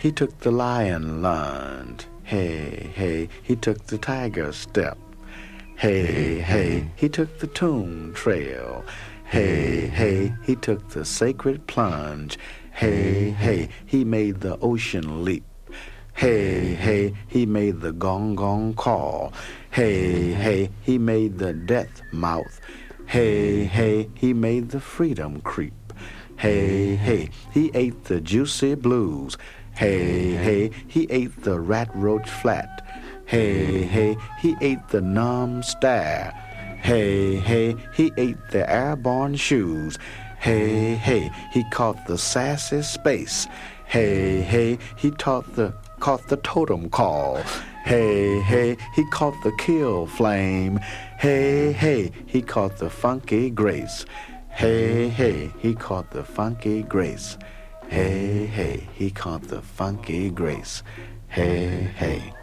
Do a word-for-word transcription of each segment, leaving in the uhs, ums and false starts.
he took the lion lunge. Hey, hey, he took the tiger step. Hey, hey, he took the tomb trail. Hey, hey, he took the sacred plunge. Hey, hey, he made the ocean leap. Hey, hey, he made the gong gong call. Hey, hey, he made the death mouth. Hey, hey, he made the freedom creep. Hey, hey, he ate the juicy blues. Hey, hey, he ate the rat roach flat. Hey, hey, he ate the numb stare. Hey, hey, he ate the airborne shoes. Hey, hey, he caught the sassy space. Hey, hey, he taught the caught the totem call. Hey, hey, he caught the kill flame. Hey, hey, he caught the funky grace. Hey, hey, he caught the funky grace. Hey, hey, he caught the funky grace. Hey, hey.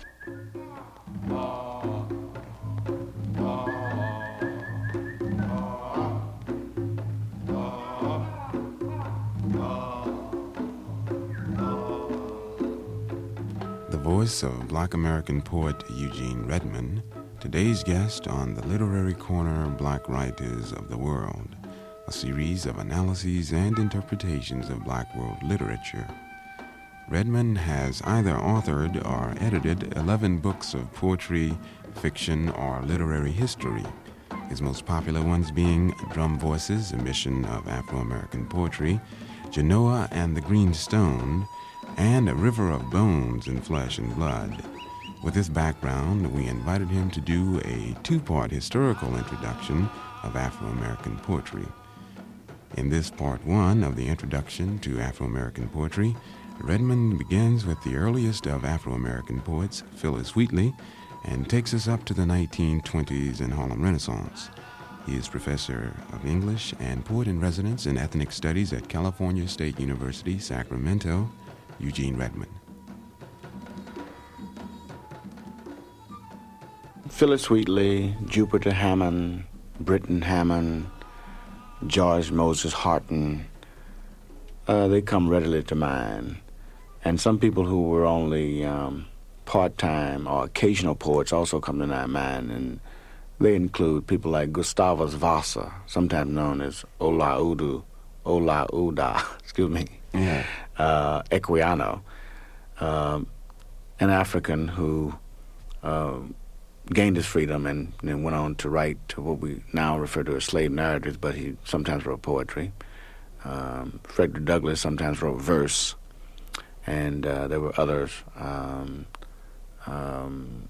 The voice of Black American poet Eugene Redmond, today's guest on the Literary Corner Black Writers of the World, a series of analyses and interpretations of Black world literature. Redmond has either authored or edited eleven books of poetry, fiction, or literary history, his most popular ones being Drum Voices, a mission of Afro-American poetry, Genoa and the Green Stone, and A River of Bones and Flesh and Blood. With this background, we invited him to do a two-part historical introduction of Afro-American poetry. In this part one of the introduction to Afro-American poetry, Redmond begins with the earliest of Afro-American poets, Phillis Wheatley, and takes us up to the nineteen twenties and Harlem Renaissance. He is professor of English and poet-in-residence in ethnic studies at California State University, Sacramento. Eugene Redmond. Phillis Wheatley, Jupiter Hammond, Britton Hammond, George Moses Harton, uh, they come readily to mind. And some people who were only um, part-time or occasional poets also come to my mind, and they include people like Gustavus Vasa, sometimes known as Ola Udu, Ola Uda, excuse me, Yeah. uh, Equiano, uh, an African who uh, gained his freedom and then went on to write to what we now refer to as slave narratives, but he sometimes wrote poetry. Um, Frederick Douglass sometimes wrote verse, and uh, there were others. Um, um,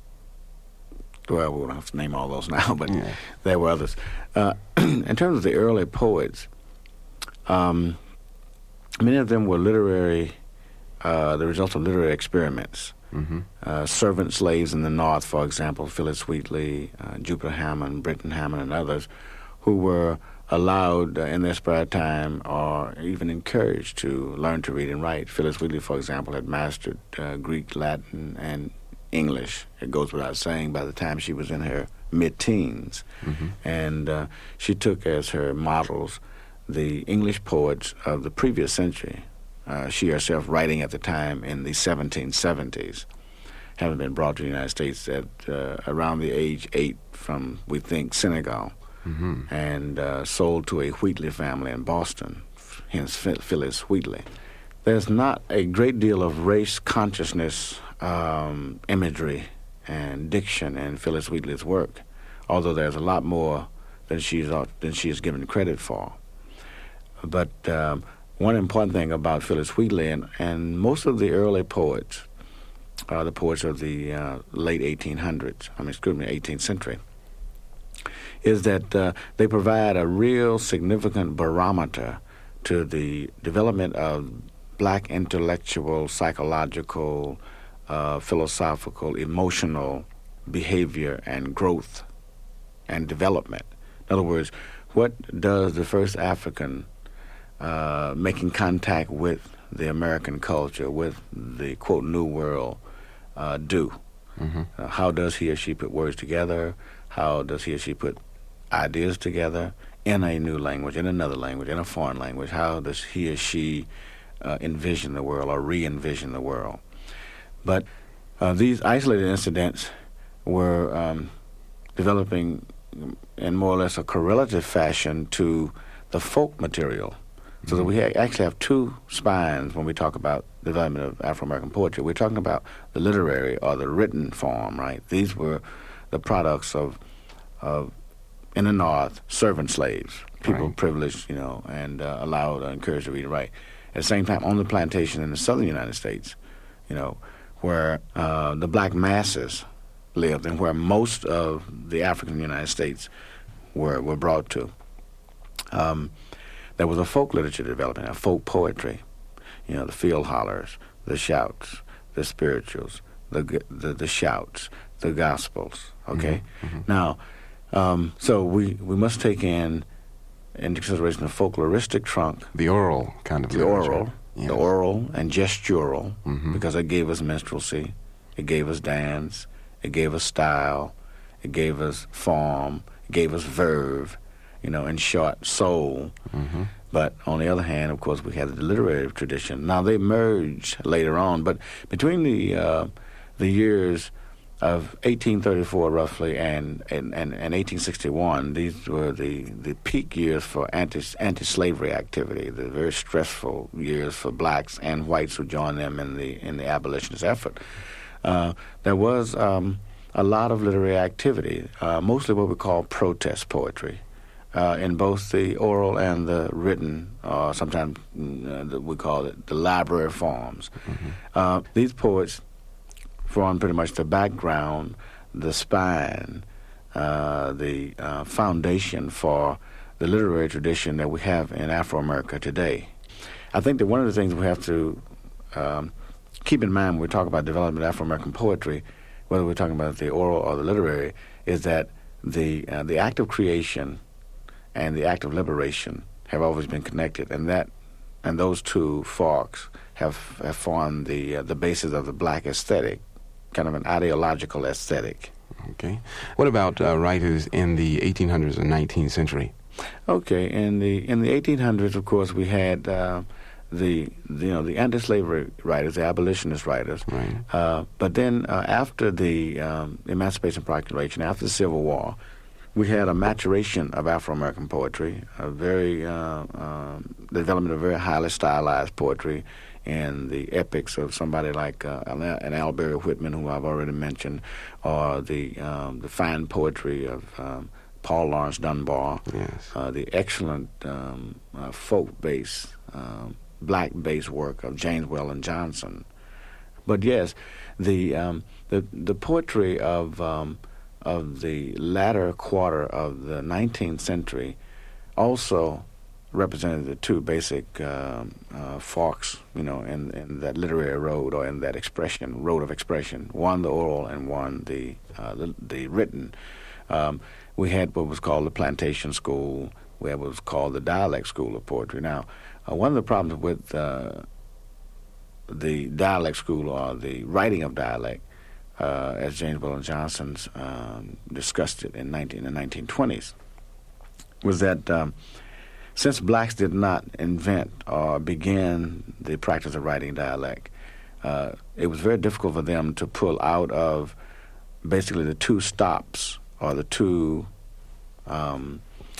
well, we don't have to name all those now, but yeah. there were others. Uh, in terms of the early poets, um, many of them were literary, uh, the result of literary experiments. Mm-hmm. Uh, servant slaves in the North, for example, Phillis Wheatley, uh, Jupiter Hammond, Britton Hammond, and others, who were allowed uh, in their spare time or even encouraged to learn to read and write. Phillis Wheatley, for example, had mastered uh, Greek, Latin, and English. It goes without saying by the time she was in her mid-teens. Mm-hmm. And uh, she took as her models the English poets of the previous century, uh, she herself writing at the time in the seventeen seventies, having been brought to the United States at uh, around the age eight from, we think, Senegal, mm-hmm. and uh, sold to a Wheatley family in Boston, hence Phillis Wheatley. There's not a great deal of race consciousness um, imagery and diction in Phillis Wheatley's work, although there's a lot more than she's than she is given credit for. But um, one important thing about Phillis Wheatley and, and most of the early poets, uh, the poets of the uh, late eighteen hundreds, I mean, excuse me, eighteenth century, is that uh, they provide a real significant barometer to the development of black intellectual, psychological, uh, philosophical, emotional behavior and growth and development. In other words, what does the first African uh, making contact with the American culture, with the, quote, New World, uh, do? Mm-hmm. Uh, how does he or she put words together? How does he or she put ideas together in a new language, in another language, in a foreign language? How does he or she uh, envision the world or re-envision the world. But uh, these isolated incidents were um, developing in more or less a correlative fashion to the folk material. So that we ha- actually have two spines when we talk about the development of Afro-American poetry. We're talking about the literary or the written form, right? These were the products of, of in the North, servant slaves, people right. privileged, you know, and uh, allowed, uh, encouraged to read and write. At the same time, on the plantation in the southern United States, you know, where uh, the black masses lived and where most of the African United States were, were brought to. Um, there was a folk literature developing, a folk poetry, you know, the field hollers, the shouts, the spirituals, the the, the shouts, the gospels, okay? Mm-hmm. Mm-hmm. Now, um, so we, we must take in into consideration the folkloristic trunk. The oral kind of the literature. oral, yes. the oral and gestural, mm-hmm. because it gave us minstrelsy, it gave us dance, it gave us style, it gave us form, it gave us verve, you know, in short, soul. Mm-hmm. But on the other hand, of course, we had the literary tradition. Now, they merged later on, but between the uh, the years of eighteen thirty-four, roughly, and, and, and, and eighteen sixty-one, these were the, the peak years for anti, anti-slavery activity, the very stressful years for blacks and whites who joined them in the, in the abolitionist effort. Uh, there was um, a lot of literary activity, uh, mostly what we call protest poetry, uh, in both the oral and the written, or sometimes uh, we call it the library forms. Mm-hmm. Uh, these poets form pretty much the background, the spine, uh, the uh, foundation for the literary tradition that we have in Afro-America today. I think that one of the things we have to um, keep in mind when we talk about development of Afro-American poetry, whether we're talking about the oral or the literary, is that the uh, the act of creation and the act of liberation have always been connected, and that and those two forks have, have formed the uh, the basis of the black aesthetic, kind of an ideological aesthetic. Okay. What about uh, writers in the eighteen hundreds and nineteenth century? Okay, in the in the eighteen hundreds, of course, we had uh, the, the you know the anti-slavery writers, the abolitionist writers. Right. Uh, but then uh, after the um, Emancipation Proclamation, after the Civil War, we had a maturation of Afro-American poetry, a very uh, um, development of very highly stylized poetry in the epics of somebody like uh, an Albury Whitman, who I've already mentioned, or the um, the fine poetry of um, Paul Laurence Dunbar, yes. uh, the excellent um, uh, folk-based, um, black-based work of James Weldon Johnson. But yes, the um, the the poetry of um, of the latter quarter of the nineteenth century also represented the two basic um, uh, forks, you know, in, in that literary road, or in that expression, road of expression. One the oral and one the uh, the, the written. Um, we had what was called the plantation school. We had what was called the dialect school of poetry. Now, uh, one of the problems with uh, the dialect school, or the writing of dialect, uh, as James Weldon Johnson um, discussed it in, nineteen, in the nineteen twenties, was that um, since blacks did not invent or begin the practice of writing dialect, uh, it was very difficult for them to pull out of basically the two stops, or the two um,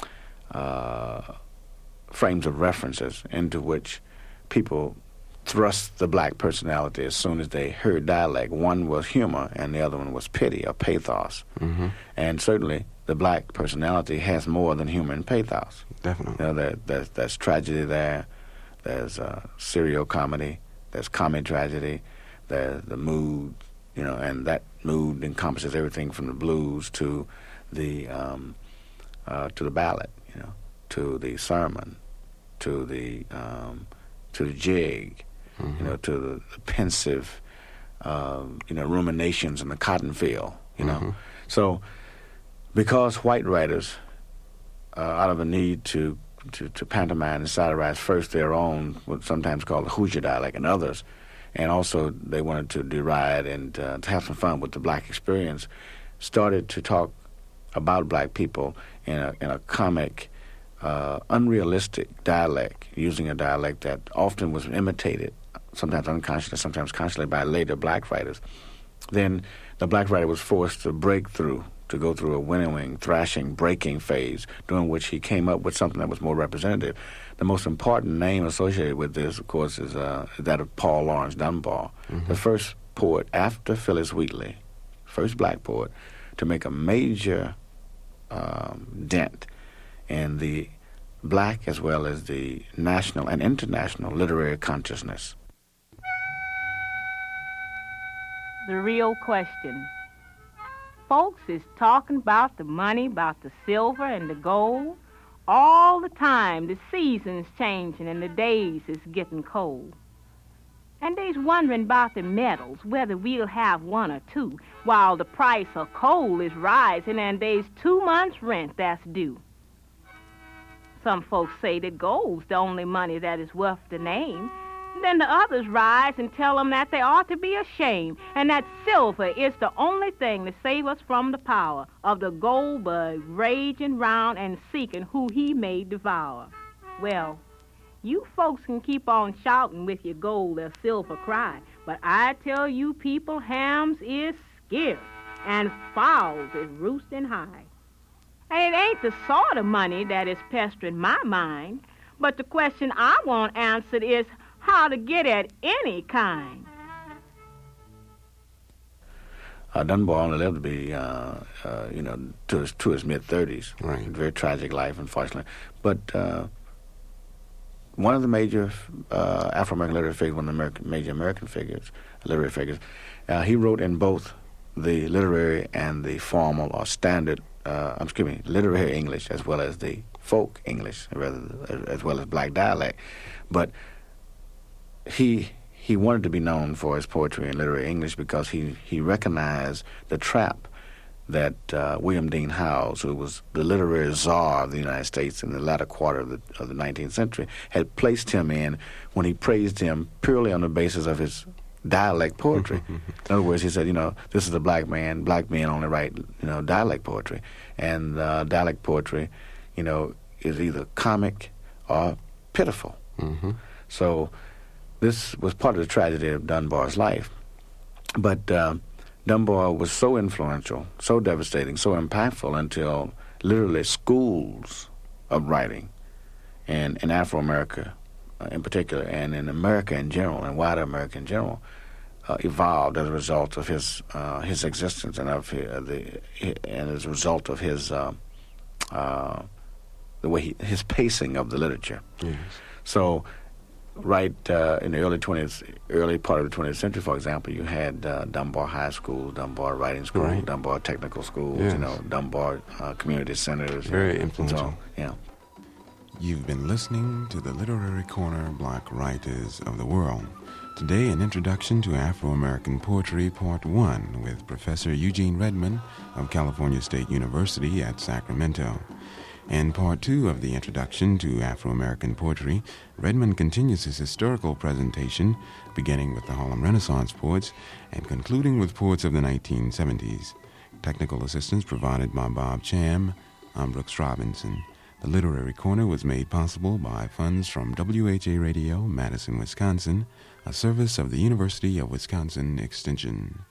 uh, frames of references into which people thrust the black personality as soon as they heard dialect. One was humor, and the other one was pity or pathos. Mm-hmm. And certainly the black personality has more than humor and pathos. Definitely. You know, there, there's, there's tragedy there, there's uh, serial comedy, there's comic tragedy, there's the mood, you know, and that mood encompasses everything from the blues to the um, uh, to the ballad, you know, to the sermon, to the um, to the jig, mm-hmm. you know, to the, the pensive, uh, you know, ruminations in the cotton field, you know. Mm-hmm. So, because white writers, uh, out of a need to, to, to pantomime and satirize first their own, what's sometimes called the Hoosier dialect, and others, and also they wanted to deride and uh, to have some fun with the black experience, started to talk about black people in a, in a comic, uh, unrealistic dialect, using a dialect that often was imitated, sometimes unconsciously, sometimes consciously, by later black writers, then the black writer was forced to break through, to go through a winnowing, thrashing, breaking phase, during which he came up with something that was more representative. The most important name associated with this, of course, is uh, that of Paul Laurence Dunbar, mm-hmm. the first poet after Phillis Wheatley, first black poet, to make a major um, dent in the black as well as the national and international literary consciousness. The real question. Folks is talking about the money, about the silver and the gold. All the time, the season's changing and the days is getting cold. And they's wondering about the metals, whether we'll have one or two, while the price of coal is rising and there's two months' rent that's due. Some folks say that gold's the only money that is worth the name. Then the others rise and tell them that they ought to be ashamed, and that silver is the only thing to save us from the power of the gold bug raging round and seeking who he may devour. Well, you folks can keep on shouting with your gold or silver cry, but I tell you people, hams is scarce, and fowls is roosting high. And it ain't the sort of money that is pestering my mind, but the question I want answered is how to get at any kind. Uh, Dunbar only lived to be, uh, uh, you know, to his, to his mid-thirties. Right. Very tragic life, unfortunately. But uh, one of the major uh, Afro-American literary figures, one of the American, major American figures, literary figures, uh, he wrote in both the literary and the formal or standard, uh, excuse me, literary English as well as the folk English, rather as well as black dialect. But he he wanted to be known for his poetry and literary English because he, he recognized the trap that uh, William Dean Howells, who was the literary czar of the United States in the latter quarter of the, of the nineteenth century, had placed him in when he praised him purely on the basis of his dialect poetry. In other words, he said, you know, this is a black man, black men only write, you know, dialect poetry. And uh, dialect poetry, you know, is either comic or pitiful. Mm-hmm. So this was part of the tragedy of Dunbar's life. But uh, Dunbar was so influential, so devastating, so impactful until literally schools of writing in, in Afro-America uh, in particular, and in America in general, and wider America in general, uh, evolved as a result of his uh, his existence and of his, uh, the and as a result of his uh, uh, the way he, his pacing of the literature. Yes. So, right uh, in the early twentieth, early part of the twentieth century, for example, you had uh, Dunbar High School, Dunbar Writing School, right. Dunbar Technical Schools, yes. you know, Dunbar uh, Community Centers. Very you know, influential. So, yeah. You've been listening to the Literary Corner Black Writers of the World. Today, an introduction to Afro-American poetry, Part one, with Professor Eugene Redmond of California State University at Sacramento. In Part two of the introduction to Afro-American poetry, Redmond continues his historical presentation, beginning with the Harlem Renaissance poets and concluding with poets of the nineteen seventies. Technical assistance provided by Bob Cham. I'm Brooks Robinson. The Literary Corner was made possible by funds from W H A Radio, Madison, Wisconsin, a service of the University of Wisconsin Extension.